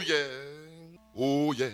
yeah, oh yeah.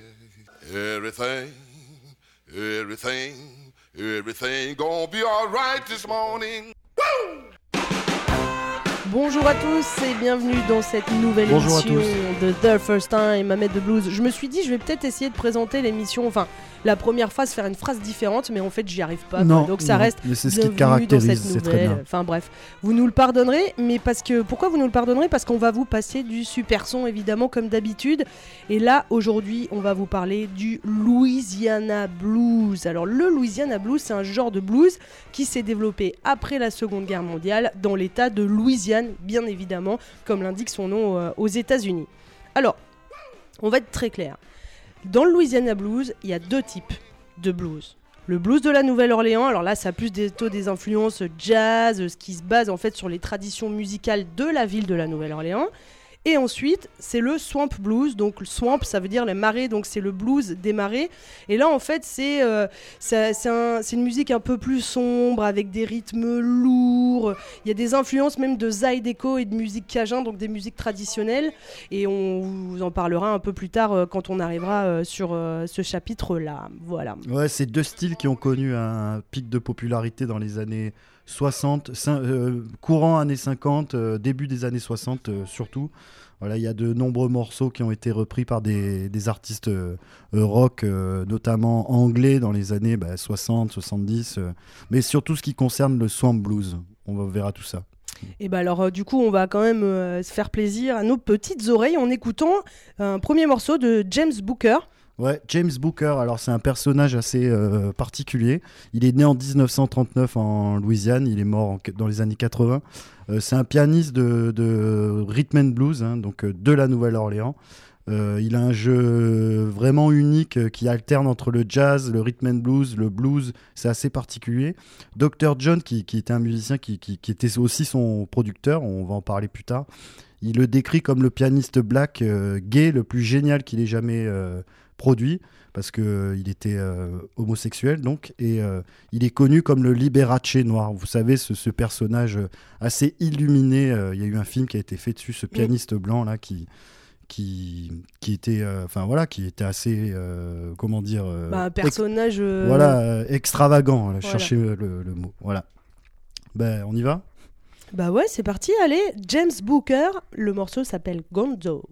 Everything gonna be alright this morning. Woo! Bonjour à tous et bienvenue dans cette nouvelle émission de The First Time, Ahmed de Blues. Je me suis dit, je vais peut-être essayer de présenter l'émission, enfin la première phrase, faire une phrase différente, mais en fait j'y arrive pas. Non, donc ça reste mais c'est ce qui te bienvenue dans caractérise, cette c'est très nouvelle. bien. Enfin bref, vous nous le pardonnerez, mais pourquoi vous nous le pardonnerez ? Parce qu'on va vous passer du super son évidemment comme d'habitude. Et là aujourd'hui, on va vous parler du Louisiana Blues. Alors le Louisiana Blues, c'est un genre de blues qui s'est développé après la Seconde Guerre mondiale dans l'État de Louisiane, bien évidemment, comme l'indique son nom aux États-Unis. Alors, on va être très clair. Dans le Louisiana Blues, il y a deux types de blues. Le blues de la Nouvelle-Orléans, alors là, ça a plus des influences jazz, ce qui se base en fait sur les traditions musicales de la ville de la Nouvelle-Orléans. Et ensuite, c'est le swamp blues. Donc le swamp, ça veut dire les marais, donc c'est le blues des marais. Et là, en fait, c'est une musique un peu plus sombre, avec des rythmes lourds. Il y a des influences même de zydeco et de musique cajun, donc des musiques traditionnelles. Et on vous en parlera un peu plus tard quand on arrivera sur ce chapitre-là. Voilà. Ouais, c'est deux styles qui ont connu un pic de popularité dans les années 60, courant années 50, début des années 60 surtout. Voilà, il y a de nombreux morceaux qui ont été repris par des artistes rock, notamment anglais dans les années 60, 70, mais surtout ce qui concerne le swamp blues. On verra tout ça. Et alors du coup on va quand même se faire plaisir à nos petites oreilles en écoutant un premier morceau de James Booker. Ouais, James Booker, alors c'est un personnage assez particulier. Il est né en 1939 en Louisiane, il est mort dans les années 80. C'est un pianiste de rhythm and blues, donc de la Nouvelle-Orléans. Il a un jeu vraiment unique qui alterne entre le jazz, le rhythm and blues, le blues, c'est assez particulier. Dr. John, qui était un musicien qui était aussi son producteur, on va en parler plus tard, il le décrit comme le pianiste black gay le plus génial qu'il ait jamais produit, parce qu'il était homosexuel donc, et il est connu comme le Liberace noir. Vous savez, ce personnage assez illuminé, il y a eu un film qui a été fait dessus, ce pianiste blanc là qui était qui était assez comment dire un personnage extravagant, voilà. Cherchez le mot, voilà. On y va. Bah ouais, c'est parti, allez, James Booker, le morceau s'appelle Gonzo.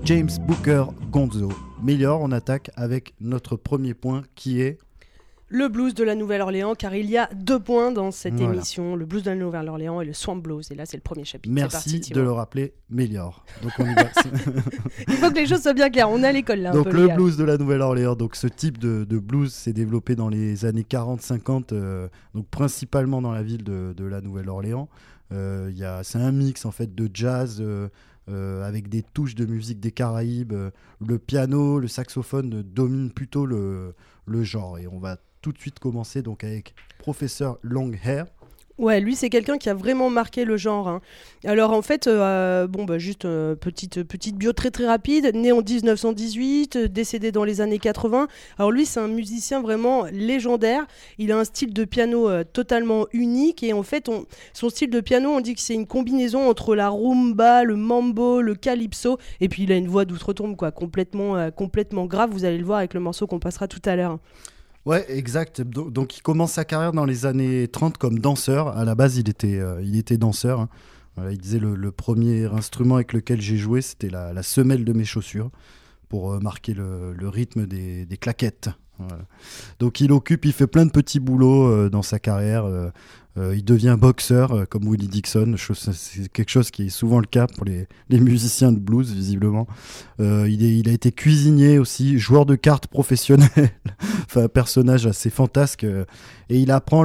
James Booker Gonzo. Meilleur, on attaque avec notre premier point qui est... Le blues de la Nouvelle-Orléans, car il y a 2 points dans cette émission, le blues de la Nouvelle-Orléans et le Swamp Blues. Et là, c'est le premier chapitre. Merci parti, de le rappeler, Mélior. Donc on y va. Il faut que les choses soient bien claires, on est à l'école là. Donc le blues de la Nouvelle-Orléans, donc ce type de blues s'est développé dans les années 40-50, donc principalement dans la ville de la Nouvelle-Orléans. C'est un mix en fait de jazz avec des touches de musique des Caraïbes. Le piano, le saxophone dominent plutôt le genre. Et on va tout de suite commencer donc avec Professeur Longhair. Ouais, lui c'est quelqu'un qui a vraiment marqué le genre. Hein. Alors en fait, juste petite bio très très rapide. Né en 1918, décédé dans les années 80. Alors lui c'est un musicien vraiment légendaire. Il a un style de piano totalement unique et en fait son style de piano on dit que c'est une combinaison entre la rumba, le mambo, le calypso et puis il a une voix d'outre-tombe quoi, complètement grave. Vous allez le voir avec le morceau qu'on passera tout à l'heure. Ouais, exact. Donc il commence sa carrière dans les années 30 comme danseur. À la base, il était danseur. Hein. Voilà, il disait le premier instrument avec lequel j'ai joué, c'était la semelle de mes chaussures pour marquer le rythme des claquettes. Voilà. Donc il fait plein de petits boulots dans sa carrière. Il devient boxeur comme Willie Dixon. C'est quelque chose qui est souvent le cas pour les musiciens de blues, visiblement. Il a été cuisinier aussi, joueur de cartes professionnel. Enfin, un personnage assez fantasque. Et il apprend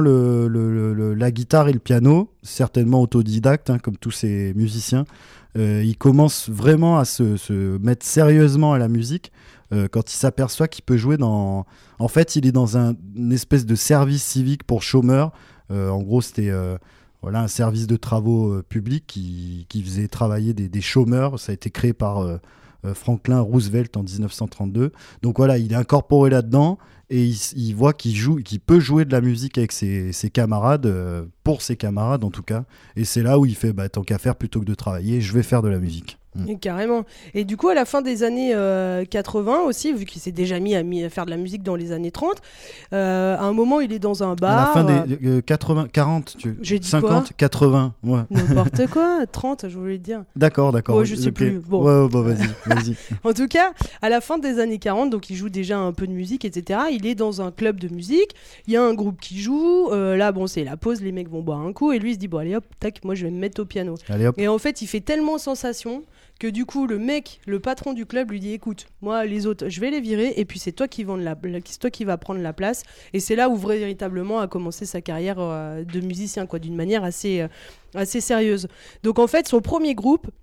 la guitare et le piano, certainement autodidacte, hein, comme tous ces musiciens. Il commence vraiment à se mettre sérieusement à la musique quand il s'aperçoit qu'il peut jouer dans... En fait, il est dans une espèce de service civique pour chômeurs. En gros, c'était un service de travaux publics qui faisait travailler des chômeurs. Ça a été créé par Franklin Roosevelt en 1932. Donc voilà, il est incorporé là-dedans et il voit qu'il peut jouer de la musique avec ses camarades, pour ses camarades en tout cas. Et c'est là où il fait, tant qu'à faire, plutôt que de travailler, je vais faire de la musique. Et carrément. Et du coup, à la fin des années 80 aussi, vu qu'il s'est déjà mis à faire de la musique dans les années 30, à un moment, il est dans un bar. À la fin des 80, 40, j'ai dit 50, quoi 80, ouais. N'importe quoi, 30, je voulais dire. D'accord. Ouais, je sais plus. Bon. Ouais, vas-y. En tout cas, à la fin des années 40, donc il joue déjà un peu de musique, etc. Il est dans un club de musique, il y a un groupe qui joue, là, c'est la pause, les mecs vont boire un coup, et lui, il se dit, bon, allez hop, tac, moi, je vais me mettre au piano. Allez, hop. Et en fait, il fait tellement sensation que du coup le patron du club lui dit écoute, moi les autres je vais les virer et puis c'est toi qui va prendre la place. Et c'est là où véritablement a commencé sa carrière de musicien quoi, d'une manière assez sérieuse. Donc en fait son premier groupe,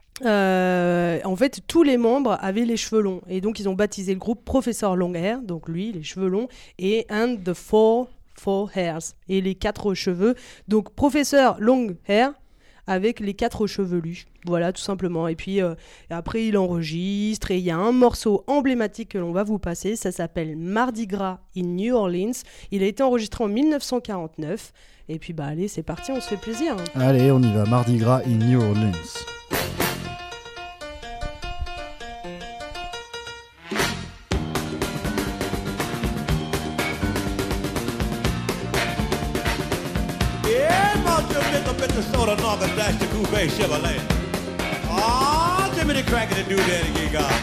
en fait tous les membres avaient les cheveux longs et donc ils ont baptisé le groupe Professeur Longhair, donc lui les cheveux longs, et and the four hairs, et les 4 cheveux, donc Professeur Longhair avec les 4 chevelus. Voilà, tout simplement. Et puis après, il enregistre et il y a un morceau emblématique que l'on va vous passer. Ça s'appelle Mardi Gras in New Orleans. Il a été enregistré en 1949. Et puis, allez, c'est parti, on se fait plaisir. Allez, on y va. Mardi Gras in New Orleans. Sort of knock and dash the coupe Chevrolet. Ah, Jimmy the Cracker to do that again, God.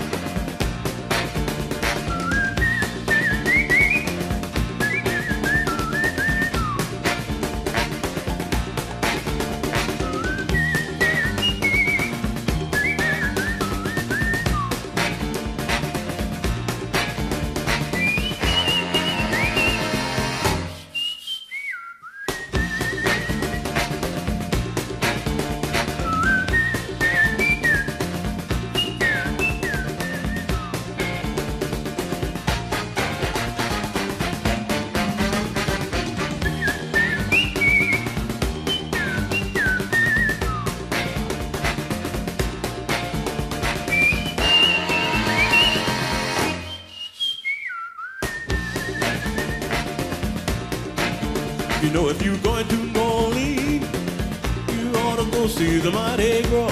You know, if you're going to New Orleans, you ought to go see the Mardi Gras.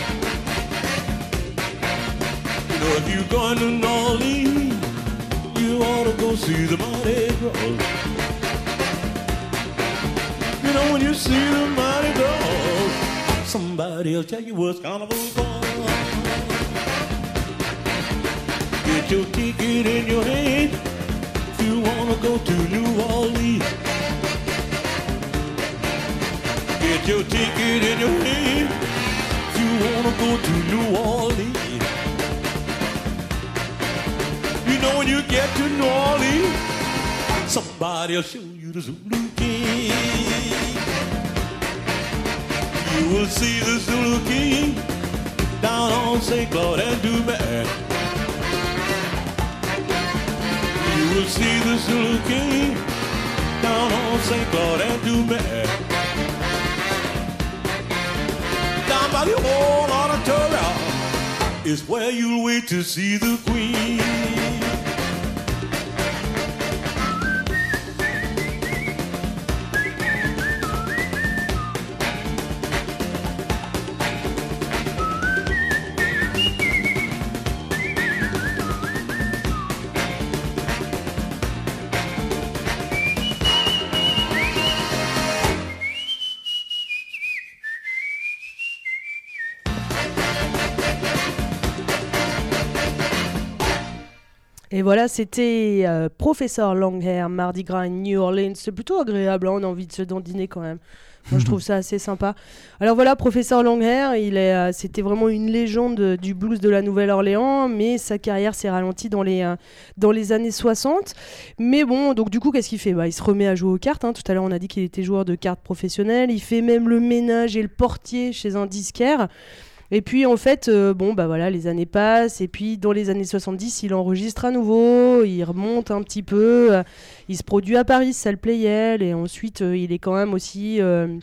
You know, if you're going to New Orleans, you ought to go see the Mardi Gras. You know, when you see the Mardi Gras, somebody'll tell you what's carnival for. Get your ticket in your hand if you wanna go to New Orleans. Get your ticket in your hand if you wanna go to New Orleans. You know when you get to New Orleans, somebody'll show you the Zulu King. You will see the Zulu King down on St. Claude and Dumas. You will see the Zulu King down on St. Claude and Dumas. Down by the old auditorium is where you'll wait to see the Queen. Et voilà, c'était Professeur Longhair, Mardi Gras, New Orleans. C'est plutôt agréable, hein, on a envie de se dandiner quand même. Moi, je trouve ça assez sympa. Alors voilà, Professeur Longhair, c'était vraiment une légende du blues de la Nouvelle-Orléans, mais sa carrière s'est ralentie dans les années 60. Mais bon, donc du coup, qu'est-ce qu'il fait ? Il se remet à jouer aux cartes. Hein. Tout à l'heure, on a dit qu'il était joueur de cartes professionnel. Il fait même le ménage et le portier chez un disquaire. Et puis en fait, voilà, les années passent, et puis dans les années 70, il enregistre à nouveau, il remonte un petit peu, il se produit à Paris, salle Playel, et ensuite il est quand même aussi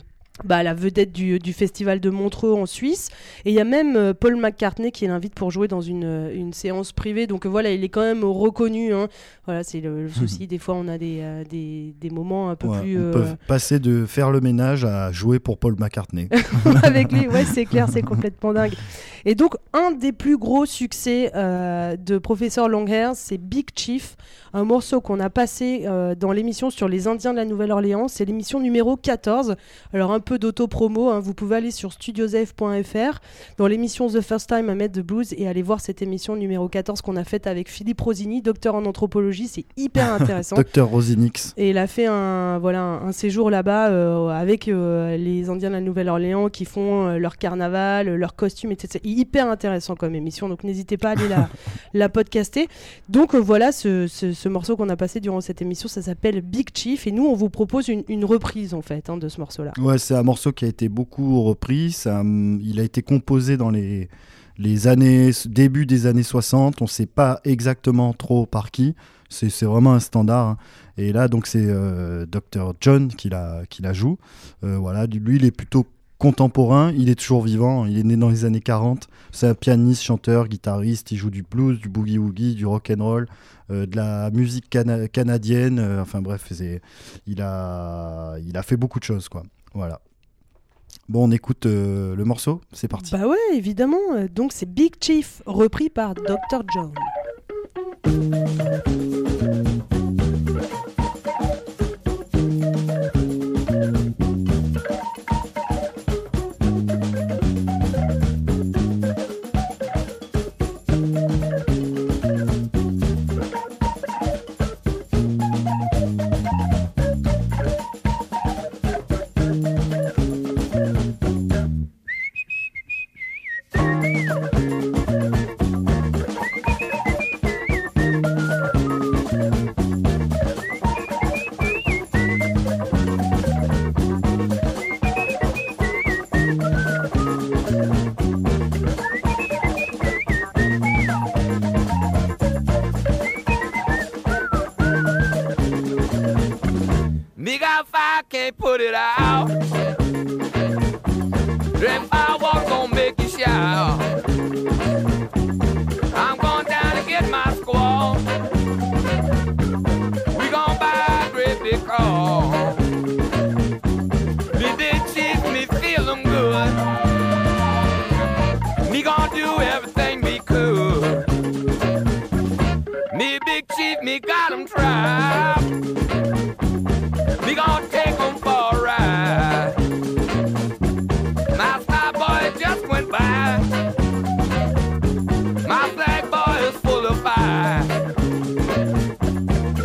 la vedette du festival de Montreux en Suisse. Et il y a même Paul McCartney qui l'invite pour jouer dans une séance privée. Donc voilà, il est quand même reconnu. Hein. Voilà, c'est le souci. Des fois, on a des moments un peu plus... On peut passer de faire le ménage à jouer pour Paul McCartney. Avec lui, ouais, c'est clair, c'est complètement dingue. Et donc, un des plus gros succès de Professeur Longhair, c'est Big Chief, un morceau qu'on a passé dans l'émission sur les Indiens de la Nouvelle-Orléans. C'est l'émission numéro 14. Alors, un peu d'auto-promo, hein. Vous pouvez aller sur studiosef.fr dans l'émission The First Time I Met the Blues et aller voir cette émission numéro 14 qu'on a faite avec Philippe Rosini, docteur en anthropologie. C'est hyper intéressant. Docteur Rosinix. Et il a fait un séjour là-bas avec les Indiens de la Nouvelle-Orléans qui font leur carnaval, leurs costumes, etc. Hyper intéressant comme émission, donc n'hésitez pas à aller la podcaster. Donc voilà, ce morceau qu'on a passé durant cette émission, ça s'appelle Big Chief, et nous on vous propose une reprise en fait de ce morceau-là. Ouais, c'est un morceau qui a été beaucoup repris. Il a été composé dans les début des années 60. On ne sait pas exactement trop par qui. C'est vraiment un standard. Hein. Et là, donc, c'est Dr. John qui la joue. Voilà, lui, il est plutôt contemporain. Il est toujours vivant. Il est né dans les années 40. C'est un pianiste, chanteur, guitariste. Il joue du blues, du boogie-woogie, du rock'n'roll, de la musique canadienne. Enfin bref, il a fait beaucoup de choses, quoi. Voilà. Bon, on écoute le morceau, c'est parti. Bah ouais, évidemment. Donc c'est Big Chief, repris par Dr. John. Can't put it out. If I walk, gon' make you shout. I'm going down to get my squaw. We gon' buy a great big car. Me big chief, me feelin' good. Me gon' do everything me could. Me big chief, me got 'em trapped. Me gon' take 'em for a ride. My stop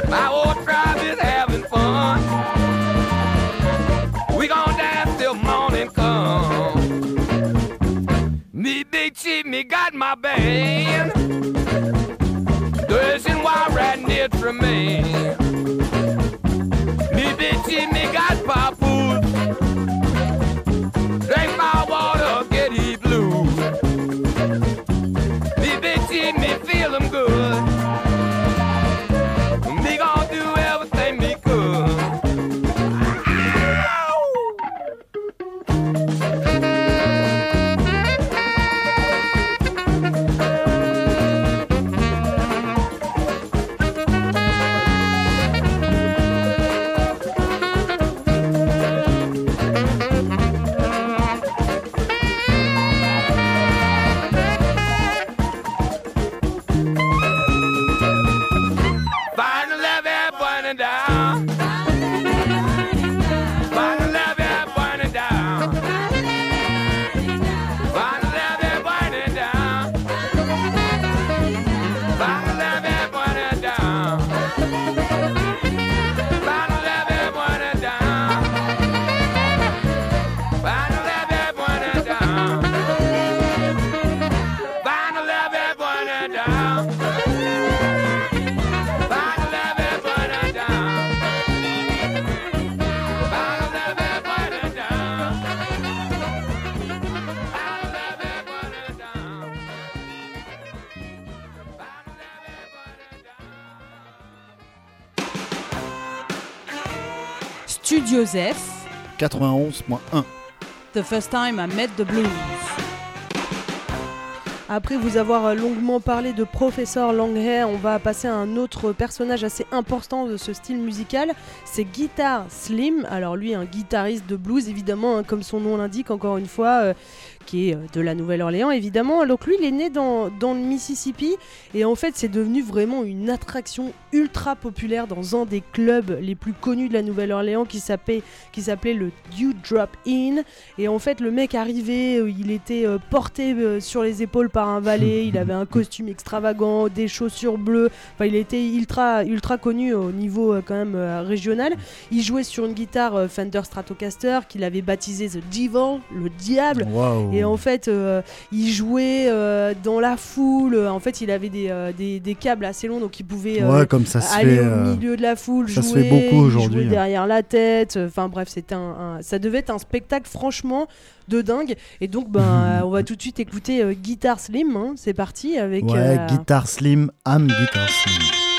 My whole tribe is having fun. We gon' dance till morning come. Me Big Chief, me got my band. Dancing while riding near Tremaine. Me Big Chief, me got papoose. Drink my water, get he blue. Me Big Chief, me feel them good. Me gon' do everything me could. Studio Zeph, 91.1. The First Time I Met the Blues. Après vous avoir longuement parlé de Professor Longhair, on va passer à un autre personnage assez important de ce style musical, c'est Guitar Slim. Alors lui, un guitariste de blues évidemment, hein, comme son nom l'indique encore une fois, qui est de la Nouvelle-Orléans évidemment. Donc lui, il est né dans le Mississippi et en fait c'est devenu vraiment une attraction ultra populaire dans un des clubs les plus connus de la Nouvelle-Orléans qui s'appelait le Dew Drop Inn. Et en fait le mec arrivait, il était porté sur les épaules par un valet, il avait un costume extravagant, des chaussures bleues, enfin il était ultra connu au niveau quand même régional. Il jouait sur une guitare Fender Stratocaster qu'il avait baptisé The Devil, le diable. Wow. Et en fait il jouait dans la foule, en fait il avait des câbles assez longs donc il pouvait comme ça se aller fait, au milieu de la foule, ça jouer, se fait beaucoup aujourd'hui, jouer derrière la tête, enfin bref c'était ça devait être un spectacle franchement de dingue. Et donc on va tout de suite écouter Guitar Slim, hein. C'est parti avec Guitar Slim, I'm Guitar Slim.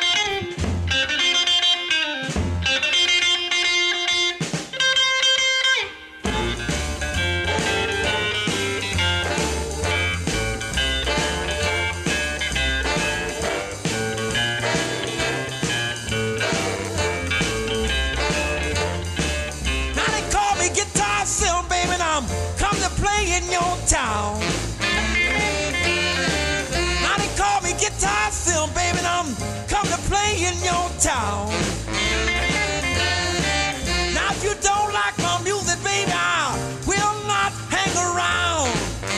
Town. Now they call me Guitar Slim, baby, and I'm come to play in your town. Now if you don't like my music, baby, I will not hang around.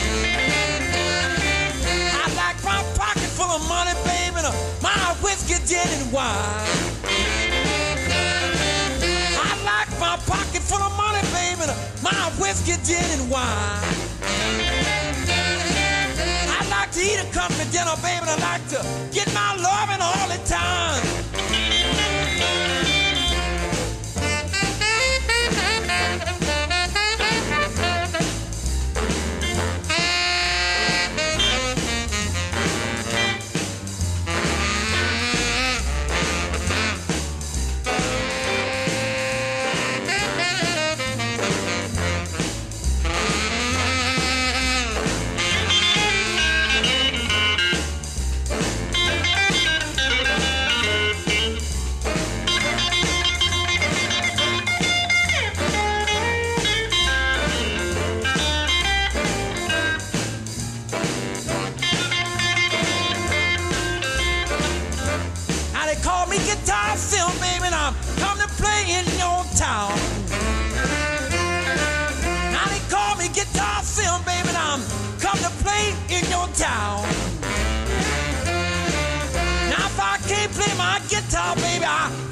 I like my pocket full of money, baby, and my whiskey, gin, and wine. I like my pocket full of money, baby, and my whiskey, gin, and wine. I like to eat a company dinner, baby, and I like to get my loving all the time. Town. Now they call me Guitar Slim, baby, and I'm come to play in your town. Now if I can't play my guitar, baby, I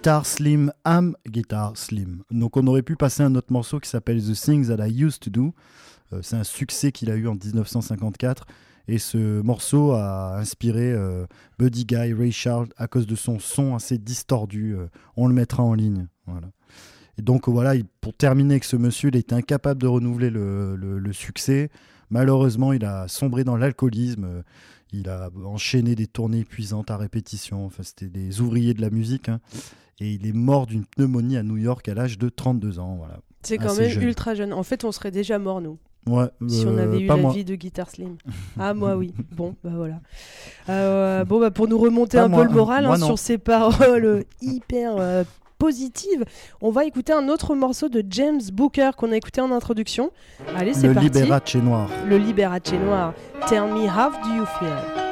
Guitar Slim, I'm Guitar Slim. Donc on aurait pu passer un autre morceau qui s'appelle The Things That I Used to Do. C'est un succès qu'il a eu en 1954. Et ce morceau a inspiré Buddy Guy, Ray Charles, à cause de son son assez distordu. On le mettra en ligne. Voilà. Et donc voilà, pour terminer avec ce monsieur, il était incapable de renouveler le succès. Malheureusement, il a sombré dans l'alcoolisme. Il a enchaîné des tournées épuisantes à répétition. Enfin, c'était des ouvriers de la musique. Hein. Et il est mort d'une pneumonie à New York à l'âge de 32 ans. Voilà. C'est quand même ultra jeune. En fait, on serait déjà mort, nous. Ouais, si on avait eu la moi. vie de Guitar Slim. Ah, moi, oui. Bon, bah voilà. Pour nous remonter Pas un moi. peu le moral Moi, sur ces paroles hyper positives, on va écouter un autre morceau de James Booker qu'on a écouté en introduction. Allez, c'est parti. Le Liberace Noir. Le Liberace Noir. Tell me, how do you feel?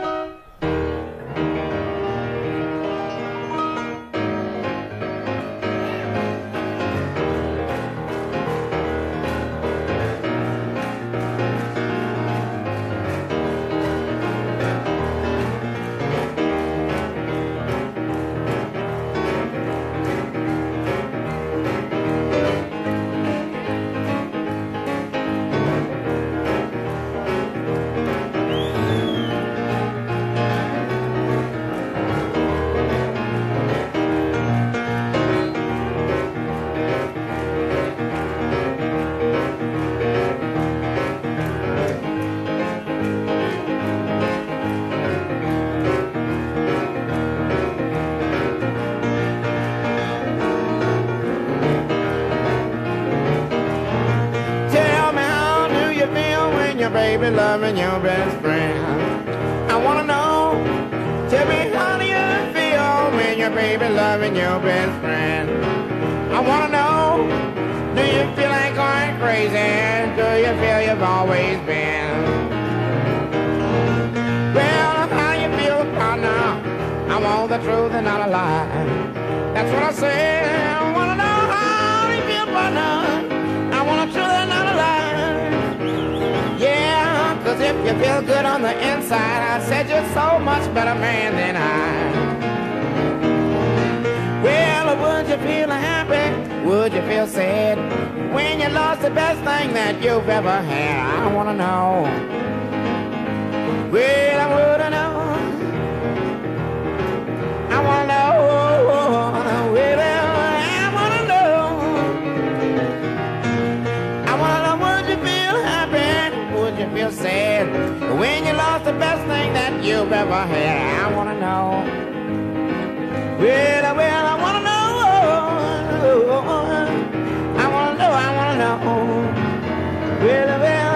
Baby, loving your best friend. I wanna know, tell me how do you feel when your baby loving your best friend? I wanna know, do you feel like going crazy? Do you feel you've always been? Well, how you feel, partner? I want the truth and not a lie. That's what I say. I wanna know how you feel, partner. I want the truth and not a lie. Yeah, 'cause if you feel good on the inside, I said you're so much better man than I. Well, would you feel happy? Would you feel sad when you lost the best thing that you've ever had? I wanna know. Well, I wanna know. I wanna know. Well, I wanna know. I wanna know, would you feel happy? Would you feel sad when you lost the best thing that you've ever had? I wanna know. Well, I wanna know. I wanna know, I wanna know. Well.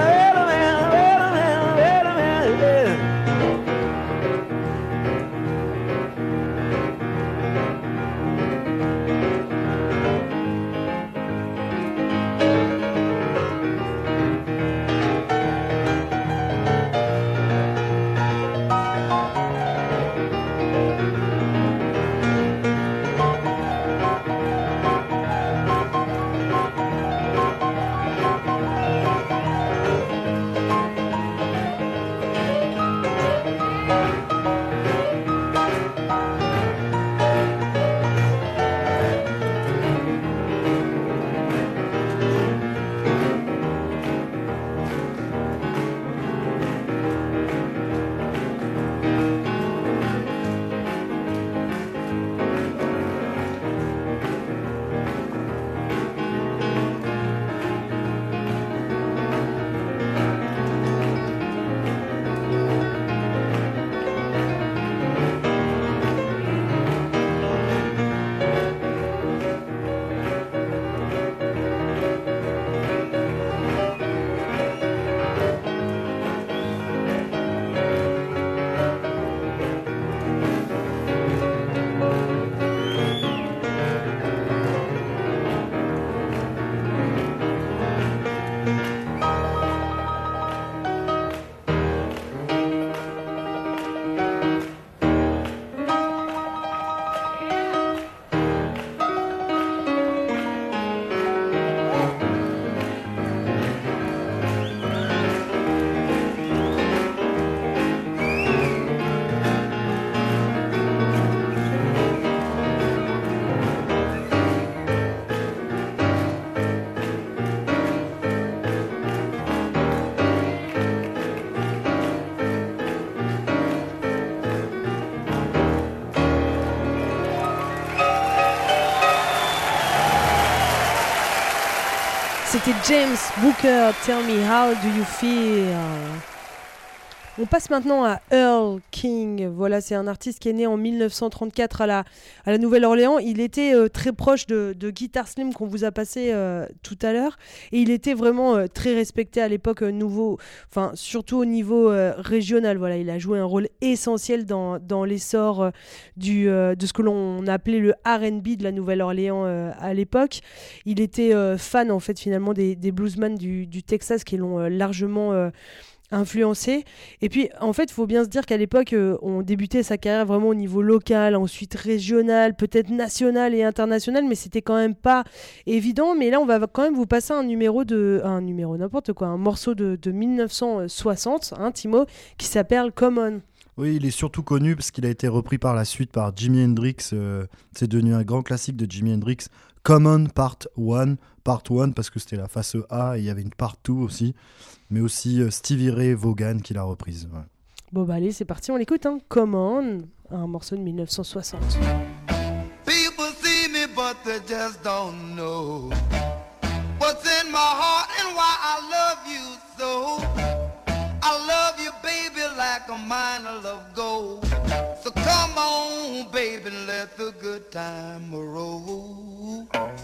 C'était James Booker, Tell Me How Do You Feel. On passe maintenant à Earl King. Voilà, c'est un artiste qui est né en 1934 à la Nouvelle-Orléans. Il était très proche de Guitar Slim qu'on vous a passé tout à l'heure. Et il était vraiment très respecté à l'époque surtout au niveau régional. Voilà, il a joué un rôle essentiel dans l'essor de ce que l'on appelait le R&B de la Nouvelle-Orléans à l'époque. Il était fan en fait finalement des bluesmen du Texas qui l'ont largement influencé. Et puis en fait il faut bien se dire qu'à l'époque on débutait sa carrière vraiment au niveau local, ensuite régional, peut-être national et international, mais c'était quand même pas évident. Mais là on va quand même vous passer un morceau de 1960, hein, Timo, qui s'appelle Come On. Oui, il est surtout connu parce qu'il a été repris par la suite par Jimi Hendrix. C'est devenu un grand classique de Jimi Hendrix. Come On Part 1 parce que c'était la face A et il y avait une Part 2 aussi. Mais aussi Stevie Ray Vaughan qui l'a reprise. Ouais. Bon bah allez, c'est parti, on l'écoute. Hein. Come On, un morceau de 1960. People see me but they just don't know what's in my heart and why I love you so. I love you baby like a mine of love gold. So come on baby, let the good time roll.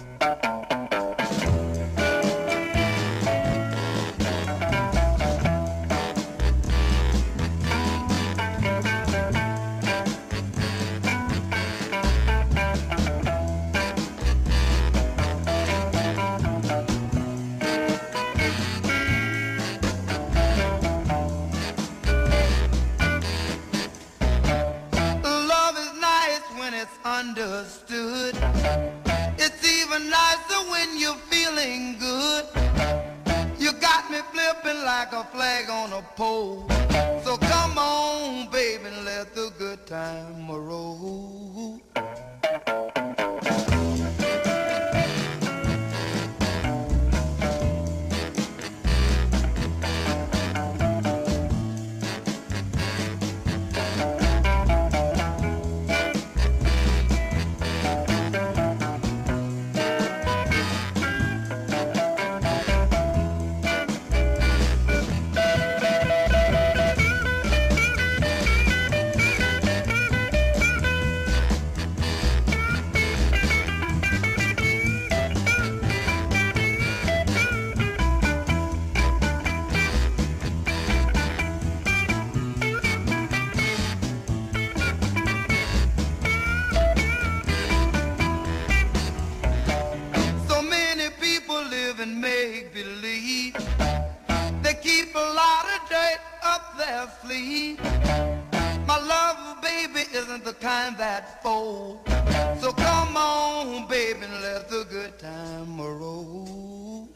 Understood. It's even nicer when you're feeling good. You got me flipping like a flag on a pole. So come on, baby, and let the good time roll. My love, baby, isn't the kind that folds. So come on, baby, and let the good time roll.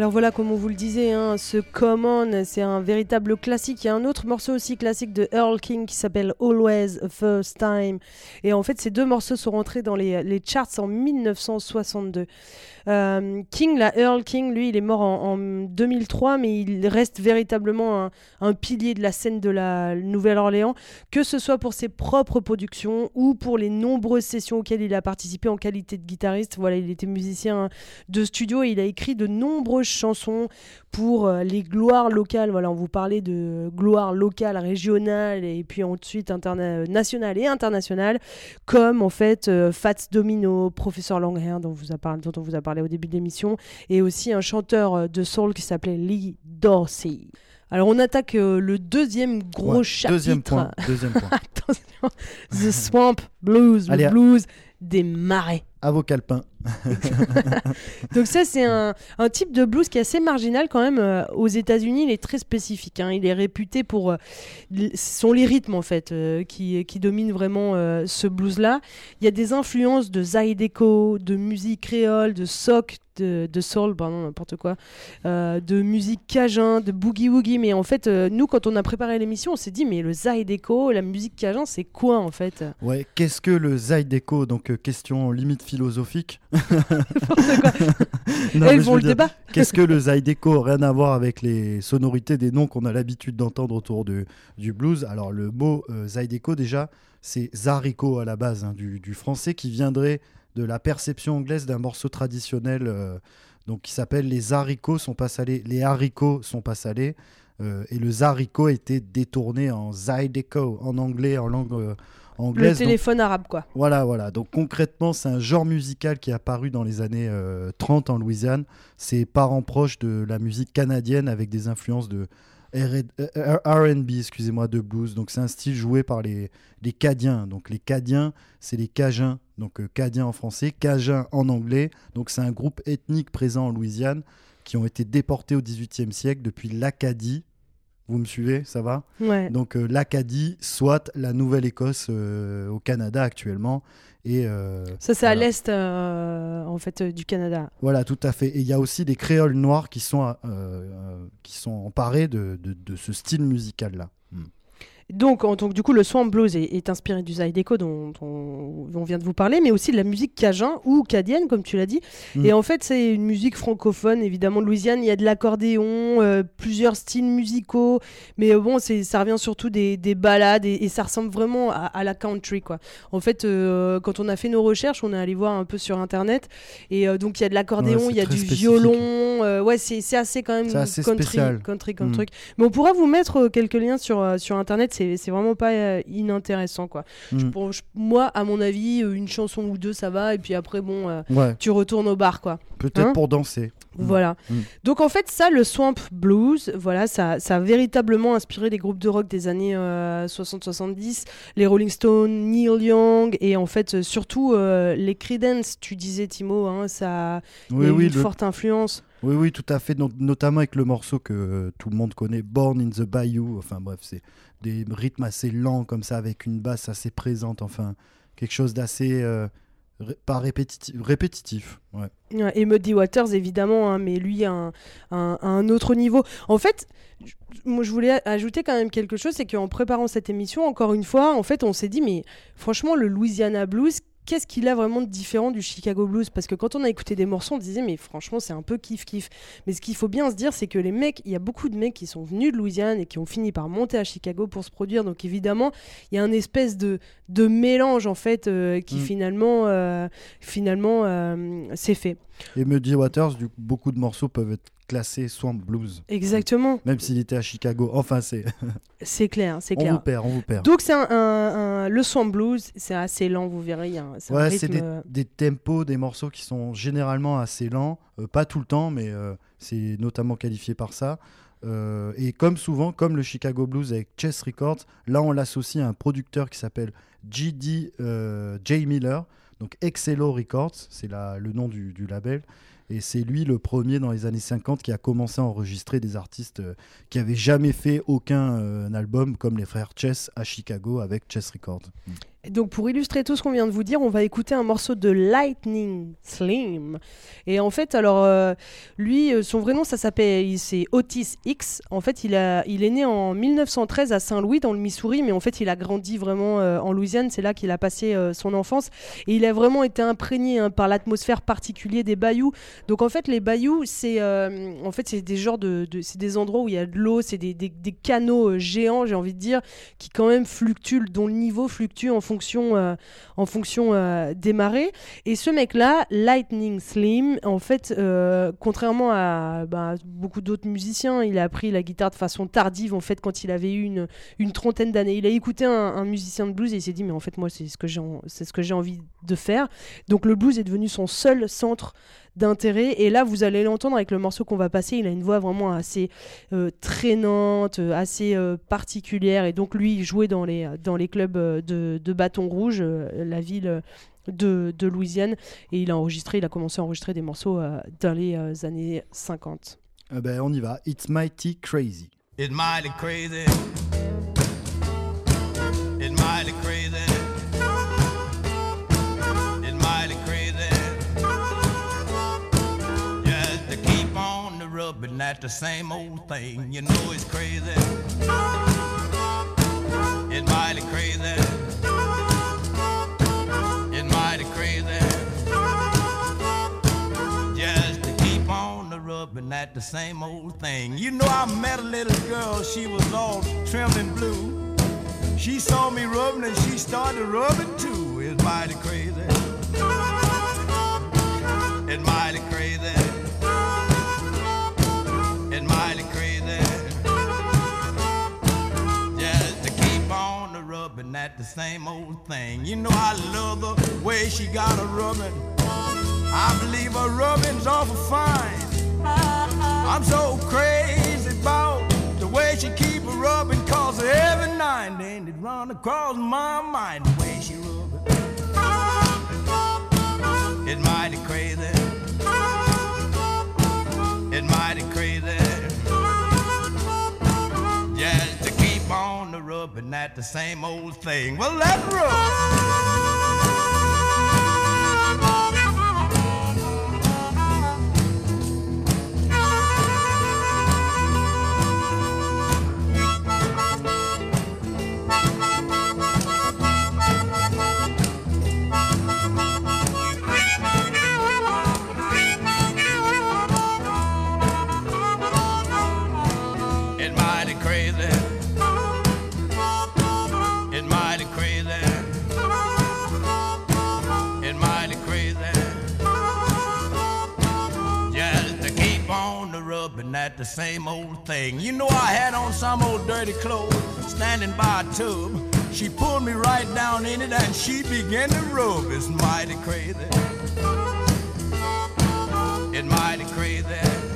Alors voilà, comme on vous le disait, hein, ce Come On, c'est un véritable classique. Il y a un autre morceau aussi classique de Earl King qui s'appelle Always a First Time. Et en fait, ces deux morceaux sont rentrés dans les charts en 1962. King, Earl King, lui, il est mort en 2003, mais il reste véritablement un pilier de la scène de la Nouvelle-Orléans, que ce soit pour ses propres productions ou pour les nombreuses sessions auxquelles il a participé en qualité de guitariste. Voilà, il était musicien de studio et il a écrit de nombreuses chansons pour les gloires locales. Voilà, on vous parlait de gloires locales, régionales et puis ensuite nationales et internationales, comme en fait Fats Domino, Professeur Longhair dont on vous a parlé au début de l'émission, et aussi un chanteur de soul qui s'appelait Lee Dorsey. Alors on attaque le deuxième gros chapitre. Deuxième point. Attention, The Swamp Blues, Allez, le blues des marais. À vos calepins. Donc ça, c'est un type de blues qui est assez marginal quand même. Aux États-Unis, il est très spécifique. Hein. Il est réputé pour... ce sont les rythmes, en fait, qui dominent vraiment ce blues-là. Il y a des influences de zydeco, de musique créole, de soc, de soul, pardon, n'importe quoi, de musique cajun, de boogie-woogie. Mais en fait, nous, quand on a préparé l'émission, on s'est dit, mais le zydeco, la musique cajun, c'est quoi, en fait? Ouais, qu'est-ce que le zydeco? Donc, question limite philosophique. Non, elles vont le débat. Qu'est-ce que le zydeco? Rien à voir avec les sonorités des noms qu'on a l'habitude d'entendre autour du blues. Alors le mot zydeco déjà, c'est zarico à la base, hein, du français, qui viendrait de la perception anglaise d'un morceau traditionnel donc qui s'appelle les haricots sont pas salés. Les haricots sont pas salés. Et le zarico a été détourné en zydeco en anglais, en langue anglaise. Le téléphone arabe, quoi. Voilà. Donc concrètement, c'est un genre musical qui est apparu dans les années 30 en Louisiane. C'est parent proche de la musique canadienne avec des influences de R&B, de blues. Donc c'est un style joué par les Cadiens. Donc les Cadiens, c'est les Cajuns. Donc Cadiens en français, Cajuns en anglais. Donc c'est un groupe ethnique présent en Louisiane qui ont été déportés au XVIIIe siècle depuis l'Acadie. Vous me suivez, ça va? Ouais. Donc l'Acadie, soit la Nouvelle-Écosse au Canada actuellement. Et, ça, c'est voilà. À l'est en fait, du Canada. Voilà, tout à fait. Et il y a aussi des créoles noirs qui sont emparés de ce style musical-là. Donc du coup, le swamp blues est inspiré du zydeco dont on vient de vous parler, mais aussi de la musique cajun ou cadienne, comme tu l'as dit. Et en fait, c'est une musique francophone, évidemment, de Louisiane. Il y a de l'accordéon, plusieurs styles musicaux, mais bon, ça revient surtout des ballades et ça ressemble vraiment à la country, quoi. En fait, quand on a fait nos recherches, on est allé voir un peu sur Internet, et donc il y a de l'accordéon, il y a du violon. C'est assez quand même country. Mais on pourra vous mettre quelques liens sur Internet. C'est vraiment pas inintéressant, quoi. Moi, à mon avis, une chanson ou deux, ça va, et puis après, bon, tu retournes au bar, quoi. Peut-être pour danser. Voilà. Donc en fait, ça, le swamp blues, voilà, ça a véritablement inspiré les groupes de rock des années 60-70, les Rolling Stones, Neil Young, et en fait, surtout les Creedence, tu disais, Timo, hein, ça a une forte influence. Oui, tout à fait, notamment avec le morceau que tout le monde connaît, Born in the Bayou. Enfin bref, c'est des rythmes assez lents comme ça, avec une basse assez présente, enfin quelque chose d'assez pas répétitif. Ouais. Et Muddy Waters, évidemment, hein, mais lui à un autre niveau. En fait, moi, je voulais ajouter quand même quelque chose, c'est qu'en préparant cette émission, encore une fois, en fait, on s'est dit, mais franchement, le Louisiana Blues, qu'est-ce qu'il a vraiment de différent du Chicago Blues? Parce que quand on a écouté des morceaux, on disait mais franchement c'est un peu kiff-kiff. Mais ce qu'il faut bien se dire, c'est que les mecs, il y a beaucoup de mecs qui sont venus de Louisiane et qui ont fini par monter à Chicago pour se produire. Donc évidemment, il y a une espèce de mélange en fait qui finalement s'est fait. Et Muddy Waters, beaucoup de morceaux peuvent être classés Swamp Blues. Exactement. Même s'il était à Chicago. Enfin, c'est... c'est clair. On vous perd. Donc c'est le Swamp Blues, c'est assez lent, vous verrez. C'est un rythme... c'est des tempos, des morceaux qui sont généralement assez lents. Pas tout le temps, mais c'est notamment qualifié par ça. Et comme souvent, comme le Chicago Blues avec Chess Records, là on l'associe à un producteur qui s'appelle J.D. J. Miller. Donc Excello Records, c'est le nom du label. Et c'est lui le premier dans les années 50 qui a commencé à enregistrer des artistes qui n'avaient jamais fait aucun album, comme les frères Chess à Chicago avec Chess Records. Et donc pour illustrer tout ce qu'on vient de vous dire, on va écouter un morceau de Lightning Slim. Et en fait, alors lui, son vrai nom, c'est Otis X. En fait, il est né en 1913 à Saint-Louis dans le Missouri, mais en fait, il a grandi vraiment en Louisiane. C'est là qu'il a passé son enfance. Et il a vraiment été imprégné par l'atmosphère particulière des bayous. Donc en fait, les bayous, c'est des genres c'est des endroits où il y a de l'eau, c'est des canaux géants, j'ai envie de dire, qui quand même fluctuent, dont le niveau fluctue en fonction des marées. Et ce mec-là, Lightning Slim, en fait, contrairement à beaucoup d'autres musiciens, il a appris la guitare de façon tardive, en fait, quand il avait eu une trentaine d'années. Il a écouté un musicien de blues et il s'est dit, mais en fait, moi, c'est ce que j'ai envie de faire. Donc le blues est devenu son seul centre d'intérêt, et là vous allez l'entendre avec le morceau qu'on va passer. Il a une voix vraiment assez traînante, assez particulière, et donc lui il jouait dans les clubs de Baton Rouge, la ville de Louisiane, et il a commencé à enregistrer des morceaux dans les années 50. On y va. It's Mighty Crazy. It's mighty crazy. It's mighty crazy. It's mighty crazy. Just to keep on the rubbing at the same old thing. You know it's crazy. It's mighty crazy. It's mighty crazy. Just to keep on the rubbing at the same old thing. You know I met a little girl, she was all trimmed in blue. She saw me rubbing and she started rubbing too. It's mighty crazy. It's mighty crazy. It's mighty crazy. Just to keep on the rubbing at the same old thing. You know I love the way she got her rubbing. I believe her rubbing's awful fine. I'm so crazy about the way she keep her rubbing, cause every night and then it run across my mind the way she rubbing. It's mighty crazy. It's mighty crazy. Just to keep on the rubbing at the same old thing. Well, let's rub. At the same old thing. You know I had on some old dirty clothes, standing by a tub. She pulled me right down in it and she began to rub. It's mighty crazy. It's mighty crazy.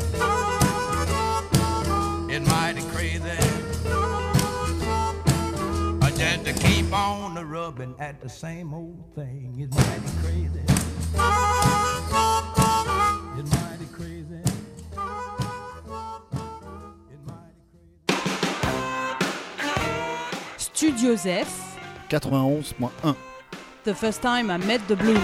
It's mighty crazy. Just to keep on the rubbing at the same old thing. It's mighty crazy. It's mighty crazy. Studio Zef 91.1. The First Time I Met the Blues.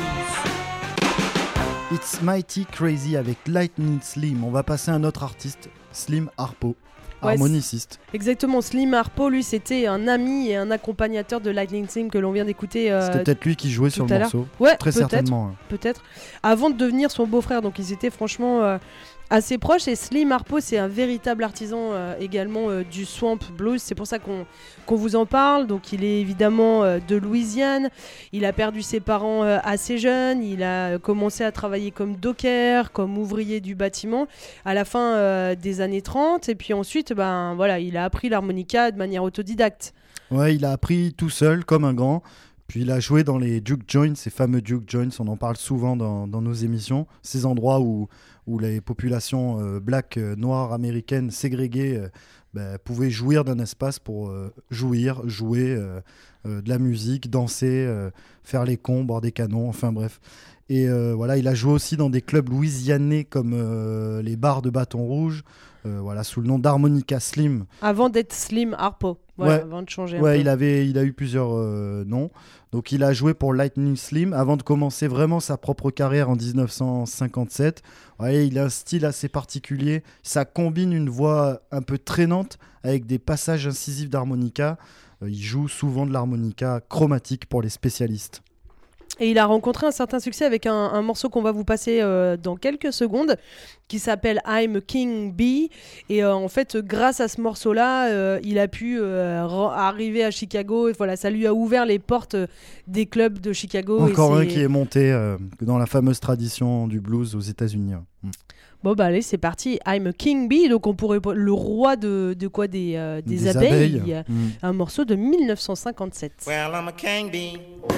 It's Mighty Crazy avec Lightning Slim. On va passer à un autre artiste, Slim Harpo, harmoniciste. Exactement, Slim Harpo, lui c'était un ami et un accompagnateur de Lightning Slim que l'on vient d'écouter. C'était peut-être lui qui jouait sur le morceau. Ouais, très certainement. Peut-être. Avant de devenir son beau-frère, donc ils étaient franchement assez proches. Et Slim Harpo, c'est un véritable artisan également du swamp blues. C'est pour ça qu'on vous en parle. Donc il est évidemment de Louisiane. Il a perdu ses parents assez jeune. Il a commencé à travailler comme docker, comme ouvrier du bâtiment à la fin des années 30. Et puis ensuite, il a appris l'harmonica de manière autodidacte. Ouais, il a appris tout seul comme un grand. Puis il a joué dans les juke joints, ces fameux juke joints, on en parle souvent dans nos émissions. Ces endroits où les populations noires américaines ségrégées pouvaient jouir d'un espace pour jouer de la musique, danser, faire les cons, boire des canons, enfin bref. Et il a joué aussi dans des clubs louisianais comme les bars de Baton Rouge, voilà, sous le nom d'Harmonica Slim. Avant d'être Slim Harpo. Voilà, Ouais. avant de changer un Ouais, peu. il a eu plusieurs noms. Donc il a joué pour Lightning Slim avant de commencer vraiment sa propre carrière en 1957. Ouais, il a un style assez particulier. Ça combine une voix un peu traînante avec des passages incisifs d'harmonica. Il joue souvent de l'harmonica chromatique pour les spécialistes. Et il a rencontré un certain succès avec un morceau qu'on va vous passer dans quelques secondes, qui s'appelle I'm King Bee. Et en fait, grâce à ce morceau-là, il a pu arriver à Chicago. Et voilà, ça lui a ouvert les portes des clubs de Chicago. Encore et un qui est monté dans la fameuse tradition du blues aux États-Unis. Bon, bah allez, c'est parti. I'm a King Bee. Donc, on pourrait. Le roi de quoi des abeilles. Un morceau de 1957. Well, I'm a king bee,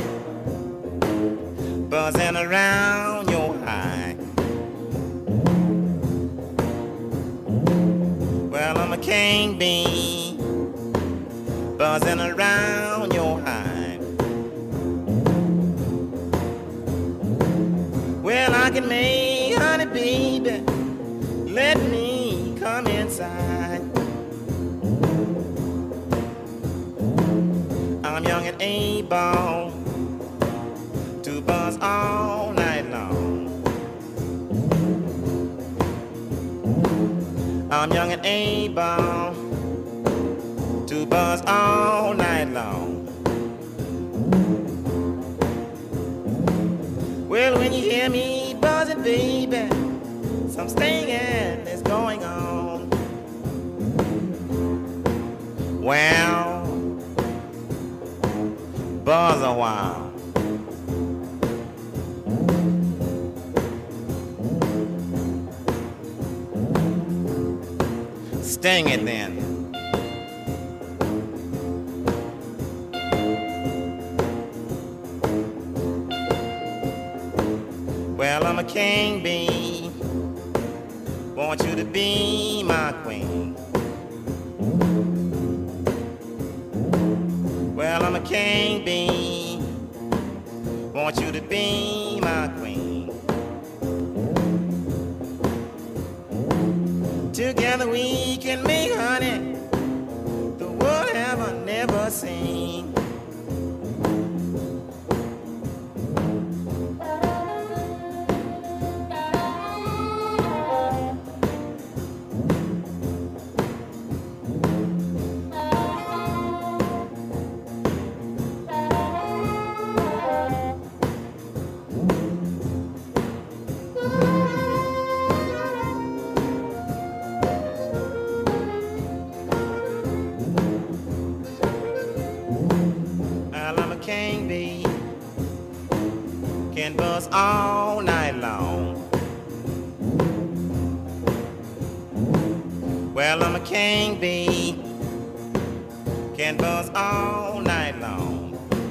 buzzing around your hive. Well, I'm a king bee, buzzing around your hive. Well, I can make honey, baby, let me come inside. I'm young and able to buzz all night long. I'm young and able to buzz all night long. Well, when you hear me buzzing, baby, some stinging is going on. Well, buzz a while. Sting it then. Well, I'm a king bee, want you to be my queen. Well, I'm a king bee, want you to be my queen. Together we can make honey the world have never seen. King bee can buzz all night long. Well, I'm a king bee, can buzz all night long.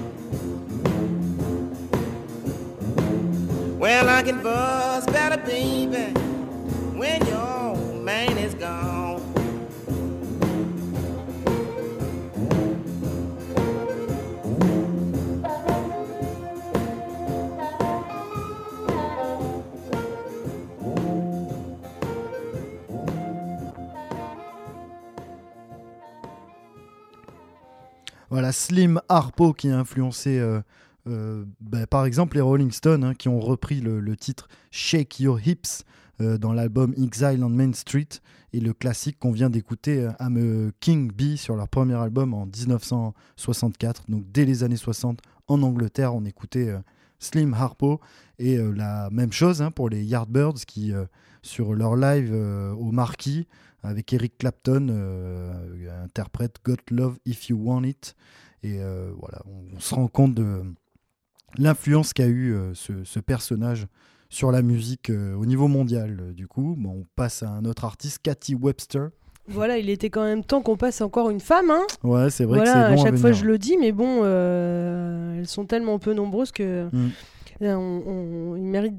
Well, I can buzz better, baby, when your man is gone. Voilà, Slim Harpo qui a influencé par exemple les Rolling Stones qui ont repris le titre Shake Your Hips dans l'album Exile on Main Street et le classique qu'on vient d'écouter I'm a King Bee sur leur premier album en 1964. Donc dès les années 60 en Angleterre on écoutait Slim Harpo et la même chose pour les Yardbirds qui sur leur live au Marquis avec Eric Clapton, interprète Got Love If You Want It. Et voilà, on se rend compte de l'influence qu'a eu ce personnage sur la musique au niveau mondial. Du coup, on passe à un autre artiste, Cathy Webster. Voilà, il était quand même temps qu'on passe encore une femme. Ouais, c'est vrai que c'est à long chaque à fois venir. je le dis, mais bon, elles sont tellement peu nombreuses que... Elle mérite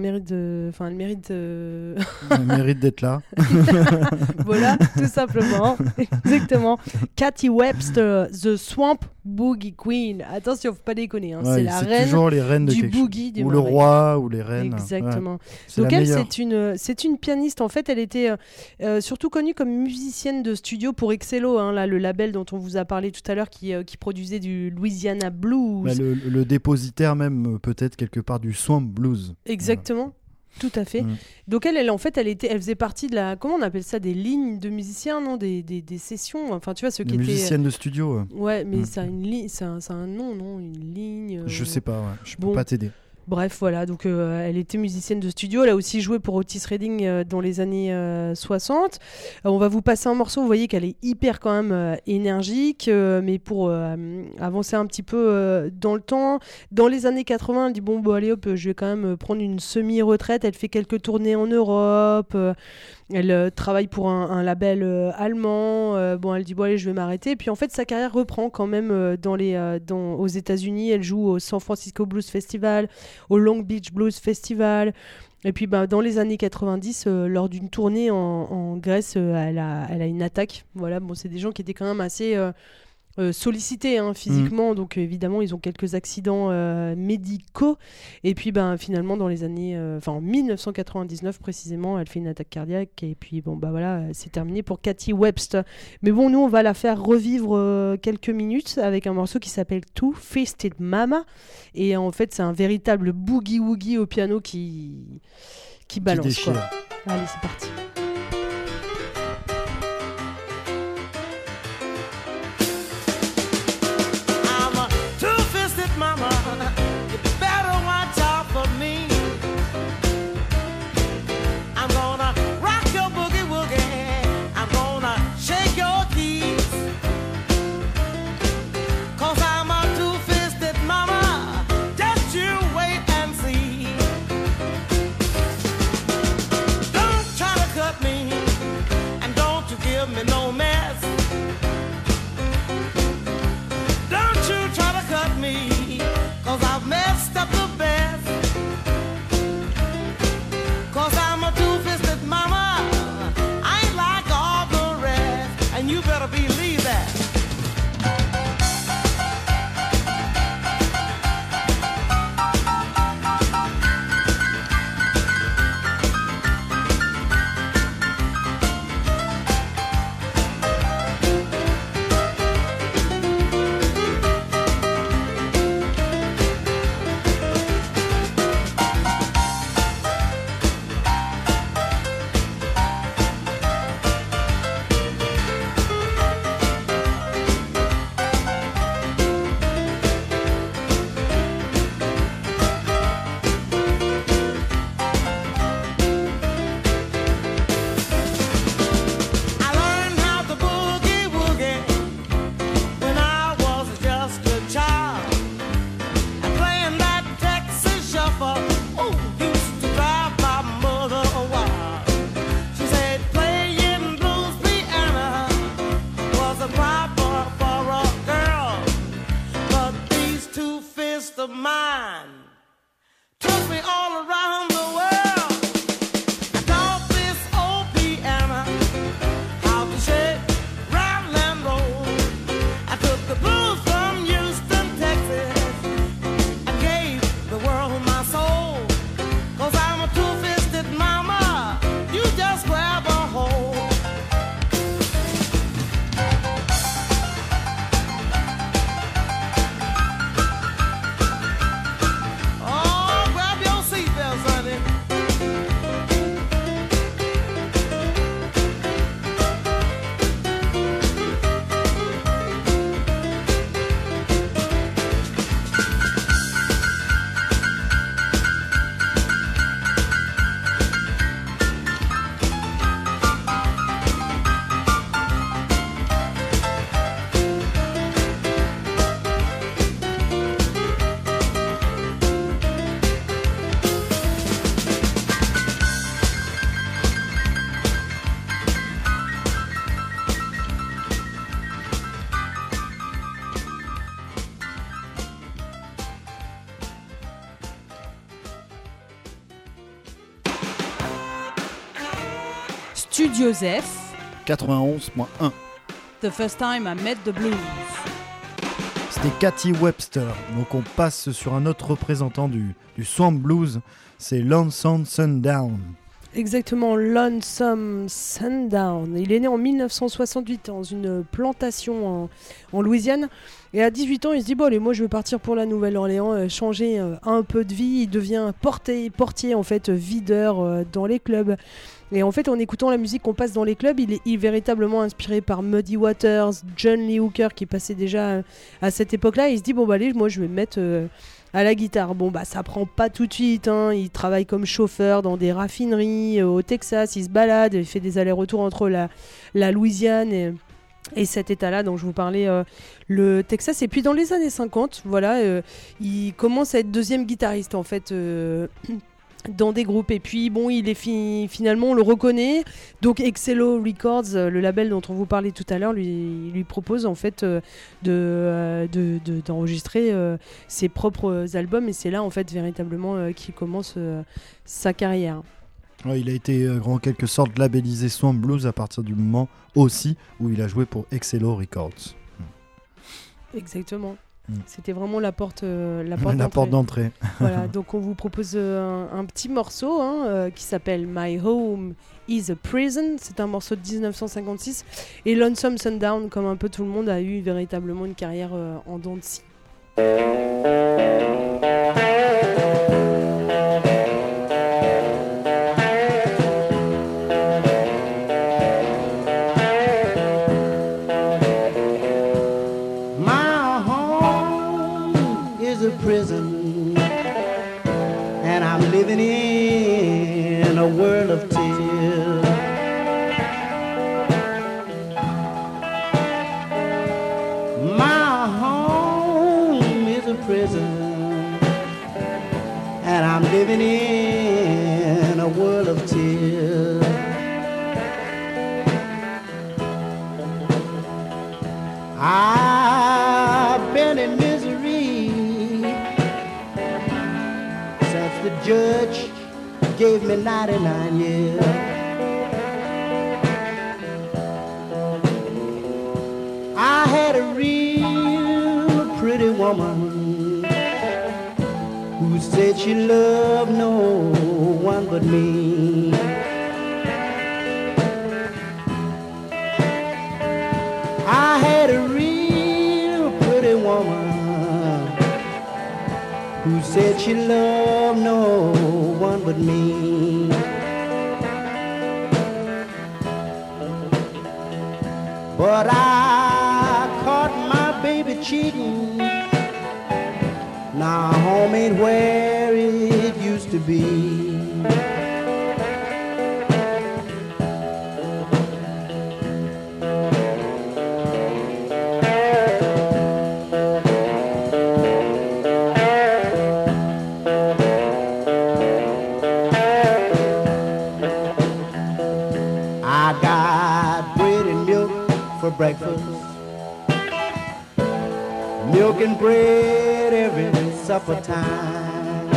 d'être là. Voilà, tout simplement. Exactement. Cathy Webster, The Swamp Boogie Queen. Attention, faut pas déconner. Hein. Ouais, c'est la reine toujours les reines de du quelque chose. boogie du ou le Marais. roi ou les reines. Exactement. Ouais. C'est Donc la elle, meilleure. c'est une pianiste. En fait, elle était surtout connue comme musicienne de studio pour Excello, hein, là, le label dont on vous a parlé tout à l'heure, qui produisait du Louisiana Blues. Bah, le dépositaire même peut-être quelque part du Swamp Blues. Exactement. Tout à fait. Donc elle faisait partie de la, comment on appelle ça, des lignes de musiciens, non, des sessions. Enfin, tu vois, ceux qui étaient musicienne de studio. Ouais, mais ça a une ligne, ça a un nom, non, une ligne. Je sais pas, ouais. Je peux bon. pas t'aider. Bref, voilà, donc elle était musicienne de studio, elle a aussi joué pour Otis Redding dans les années 60. On va vous passer un morceau, vous voyez qu'elle est hyper quand même énergique, mais pour avancer un petit peu dans le temps, dans les années 80, elle dit bon, allez hop, je vais quand même prendre une semi-retraite, elle fait quelques tournées en Europe, elle travaille pour un label allemand, elle dit bon allez, je vais m'arrêter, et puis en fait sa carrière reprend quand même aux États-Unis, elle joue au San Francisco Blues Festival, au Long Beach Blues Festival. Et puis dans les années 90, lors d'une tournée en Grèce, elle a une attaque. Voilà, bon, c'est des gens qui étaient quand même assez sollicités physiquement, donc évidemment ils ont quelques accidents médicaux. Et puis finalement dans les années, en 1999 précisément, elle fait une attaque cardiaque. Et puis voilà, c'est terminé pour Katy Webster. Mais bon, nous on va la faire revivre quelques minutes avec un morceau qui s'appelle Two Fisted Mama. Et en fait c'est un véritable boogie-woogie au piano qui balance, quoi. Allez, c'est parti. Mama, you better watch out for me. I'm gonna rock your boogie woogie. I'm gonna shake your keys. 'Cause I'm a two-fisted mama. Just you wait and see. Don't try to cut me, and don't you give me no mess. Don't you try to cut me, 'cause I've messed up the best. 'Cause I'm a two-fisted mama. I ain't like all the rest. And you better believe that. Studio Zef, 91.1. The First Time I Met the Blues. C'était Cathy Webster. Donc on passe sur un autre représentant du Swamp Blues, c'est Lonesome Sundown. Exactement, Lonesome Sundown. Il est né en 1968 dans une plantation en Louisiane. Et à 18 ans, il se dit, bon allez, moi je vais partir pour la Nouvelle-Orléans, changer un peu de vie. Il devient portier en fait, videur dans les clubs. Et en fait, en écoutant la musique qu'on passe dans les clubs, il est véritablement inspiré par Muddy Waters, John Lee Hooker qui passait déjà à cette époque-là. Et il se dit, bon bah allez, moi je vais me mettre à la guitare. Bon bah ça prend pas tout de suite, hein. Il travaille comme chauffeur dans des raffineries au Texas, il se balade, il fait des allers-retours entre la Louisiane et cet état-là dont je vous parlais, le Texas. Et puis dans les années 50, voilà, il commence à être deuxième guitariste en fait dans des groupes. Et puis bon, il est finalement on le reconnaît, donc Excello Records, le label dont on vous parlait tout à l'heure, lui propose en fait d'enregistrer ses propres albums, et c'est là en fait véritablement qu'il commence sa carrière. Ouais, il a été en quelque sorte labellisé Swamp Blues à partir du moment aussi où il a joué pour Excello Records. Exactement. C'était vraiment la porte d'entrée. Voilà, donc on vous propose un petit morceau qui s'appelle My Home is a Prison. C'est un morceau de 1956. Et Lonesome Sundown, comme un peu tout le monde, a eu véritablement une carrière en dents de scie. Prison, and I'm living in a world of tears. My home is a prison, and I'm living in a world of tears. I've been in misery since the judge gave me 99 years. I had a real pretty woman who said she loved no one but me. I had a real pretty woman who said she loved no one but me. But I caught my baby cheating. Now home ain't where it used to be. Breakfast, milk and bread every supper time.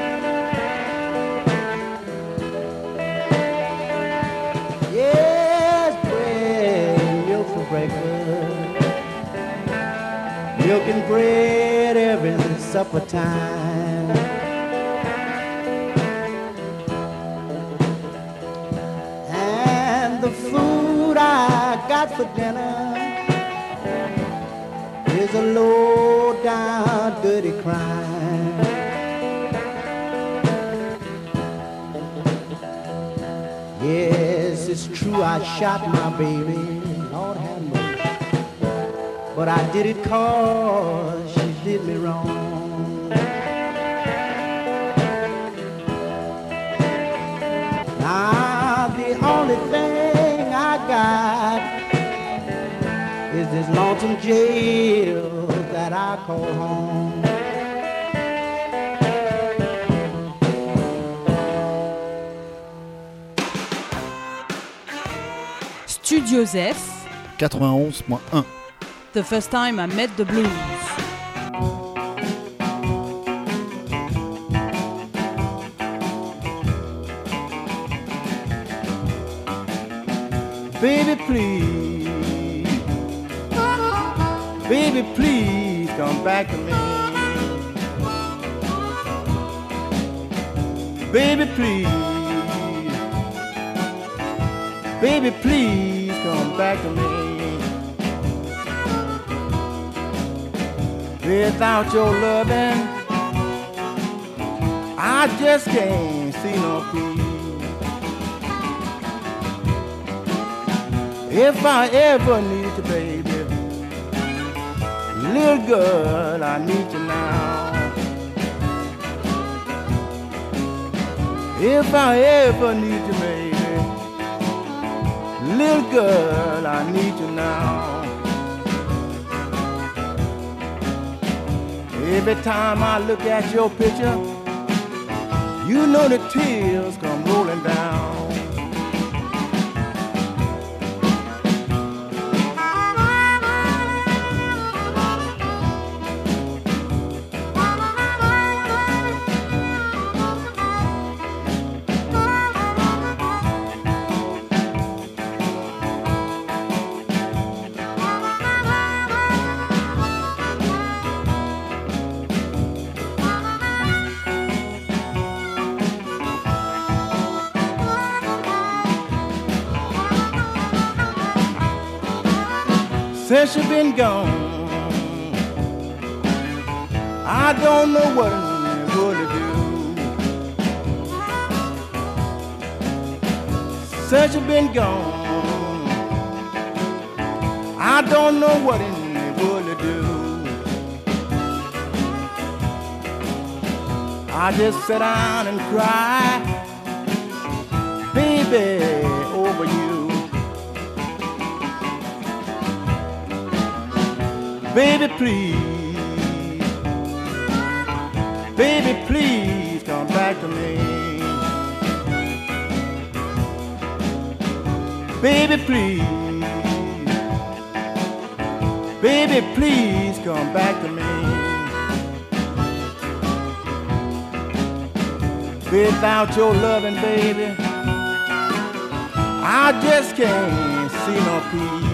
Yes, bread and milk for breakfast, milk and bread every supper time. And the food I got for dinner is a low down dirty crime. Yes, it's true I shot my baby, Lord have mercy, but I did it 'cause she did me wrong. Now the only thing I got is this lonesome jail that I call home. Studio Zef 91.1. The First Time I Met the Blues. Baby, please, baby, please come back to me. Baby, please, baby, please come back to me. Without your loving, I just can't see no peace. If I ever need you, baby, little girl, I need you now. If I ever need you, baby, little girl, I need you now. Every time I look at your picture, you know the tears come rolling down. Since you've been gone, I don't know what I'm gonna do. Since you've been gone, I don't know what I'm gonna do. I just sit down and cry, baby, over you. Baby, please, baby, please come back to me. Baby, please, baby, please come back to me. Without your loving, baby, I just can't see no peace.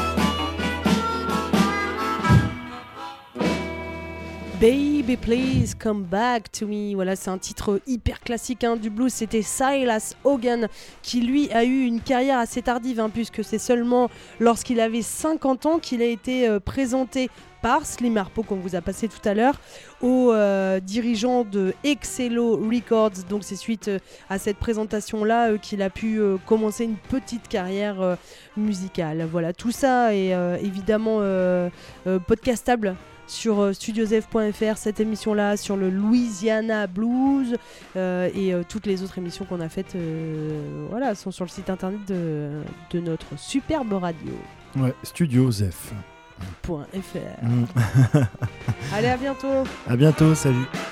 Baby Please Come Back to Me. Voilà, c'est un titre hyper classique du blues. C'était Silas Hogan qui lui a eu une carrière assez tardive puisque c'est seulement lorsqu'il avait 50 ans qu'il a été présenté par Slim Harpo qu'on vous a passé tout à l'heure au dirigeant de Excello Records. Donc c'est suite à cette présentation là qu'il a pu commencer une petite carrière musicale. Voilà, tout ça est évidemment podcastable sur studiozef.fr, cette émission-là, sur le Louisiana Blues et toutes les autres émissions qu'on a faites voilà, sont sur le site internet de notre superbe radio. Ouais, studiozef.fr. Allez, à bientôt. À bientôt, salut.